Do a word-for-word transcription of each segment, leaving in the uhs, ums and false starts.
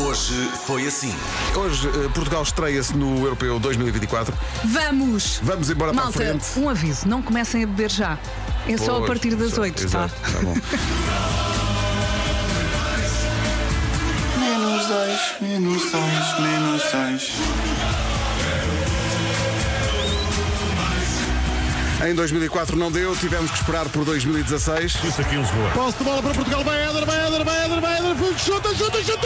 Hoje foi assim. Hoje eh, Portugal estreia-se no Europeu dois mil e vinte e quatro. Vamos! Vamos embora Malta, para a frente. um aviso, não comecem a beber já. É só a Pois, partir das só- oito, tá? exato, tá bom. Menos dois, menos dois, menos dois. Em dois mil e quatro não deu, tivemos que esperar por dois mil e dezasseis. Isso aqui em Lisboa. Posse de bola para Portugal, vai Éder, vai Éder, vai Éder, vai Éder, chuta, chuta, chuta!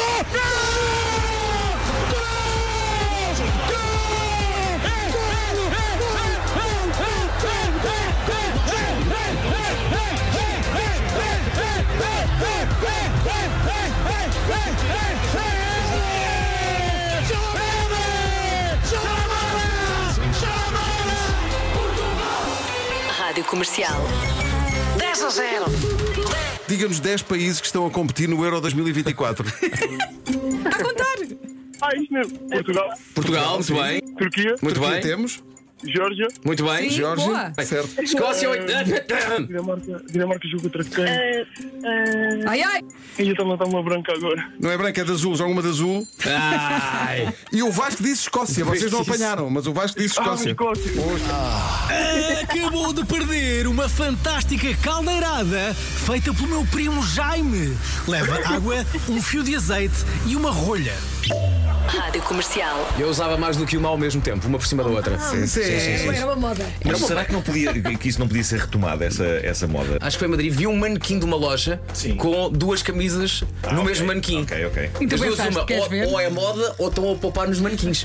Rádio Comercial. dez a zero. Diga-nos dez países que estão a competir no Euro dois mil e vinte e quatro. Está a contar! Ah, isso mesmo. Portugal, Portugal, muito bem. Turquia, Muito Turquia bem. temos. Geórgia, Muito bem. Sim. Geórgia. boa. Certo. Escócia, oito. Dinamarca, Dinamarca joga contra quem? Ai ai! E está a matar uma branca agora. Não é branca, é de azul, joga uma de azul. Ai. E o Vasco disse Escócia. Vocês não apanharam, mas o Vasco disse Ah, Escócia. Escócia. Acabou de perder uma fantástica caldeirada feita pelo meu primo Jaime. Leva água, um fio de azeite e uma rolha. Rádio Comercial. Eu usava mais do que uma ao mesmo tempo, uma por cima da outra. Sim, sim. Era uma moda. Mas será que não podia, que isso não podia ser retomado, essa, essa moda? Acho que foi em Madrid. Vi um manequim de uma loja Sim. com duas camisas no ok, mesmo manequim. Ok, ok. E tu Das duas, pensaste, uma, queres ou, ver? ou é moda ou estão a poupar nos manequins.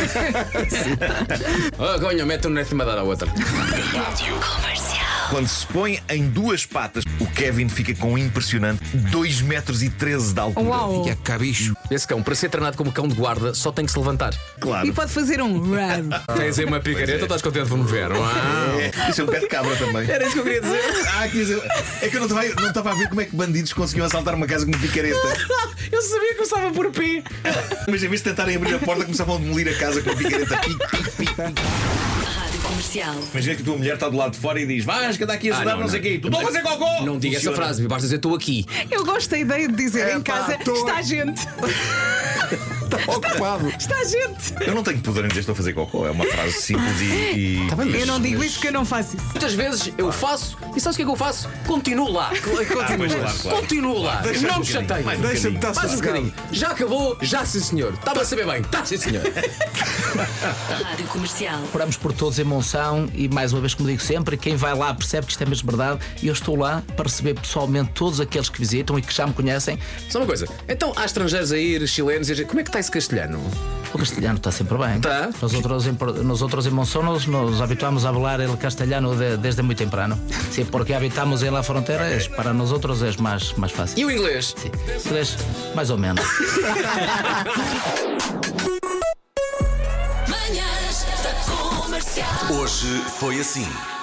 Ah, ganha, mete um neto uma da outra. Quando se põe em duas patas, o Kevin fica com um impressionante dois metros e treze de altura. Uau! Que é cabicho. Esse cão, para ser treinado como cão de guarda, só tem que se levantar. Claro. E pode fazer um run. Tens aí uma picareta, estás contente por me ver? Uau. É, isso é um pé de cabra também. Era isso que eu queria dizer. Ah, quer dizer, é que eu não estava não estava a ver como é que bandidos conseguiam assaltar uma casa com uma picareta. Eu sabia que começava por P. Mas em vez de tentarem abrir a porta, começavam a demolir a casa com a picareta. Pic, pic, pic, pic. Rádio Comercial. Imagina que a tua mulher está do lado de fora e diz: vais, que anda aqui a ajudar, Ah, não, não, sei o quê. Tu não a fazer cocô! Não diga essa Funciona. frase, basta dizer estou aqui. Eu gosto da ideia de dizer É em pá, casa: tô- está gente. Está ocupado. Está gente. Eu não tenho poder em dizer estou a fazer cocô. É uma frase simples e. e... Eu não digo isso porque eu não faço isso. Muitas vezes eu faço e sabes o que é que eu faço? Continuo lá. Continuo, pois, claro, claro. Continuo lá. Deixa não um me bocadinho, chateio. mais um Deixa-me estar Mais um sossegado. bocadinho. Já acabou? Já sim senhor. Estava a saber bem. Está sim senhor. Rádio Comercial. Esperamos por todos em Monção e, mais uma vez, como digo sempre, quem vai lá percebe que isto é mesmo verdade. E eu estou lá para receber pessoalmente todos aqueles que visitam e que já me conhecem. Só uma coisa. Então há estrangeiros a ir, chilenos, e... como é que está esse castelhano? O castelhano está sempre bem. Tá. Nós outros em, nós outros em Monção nos, nos habituamos a falar el castelhano de, desde muito temprano. Sim, porque habitamos em la frontera, es, para nós outros é mais, mais fácil. E o inglês? Sim. Inglês, mais ou menos. Manhãs da Comercial. Hoje foi assim.